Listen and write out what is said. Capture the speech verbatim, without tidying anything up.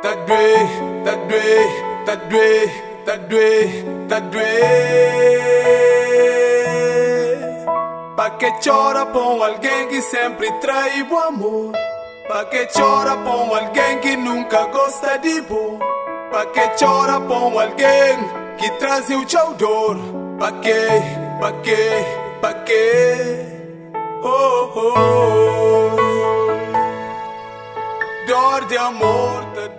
tá doer, tá doer, tá doer, tá doer, tá doer. Pa que chora com alguém que sempre trai o amor? Pa que chora com alguém que nunca gosta de bom? Pa que chora com alguém que traz o teu dor? Pa que, pa que, pa que? Oh, oh, oh. Dor de amor,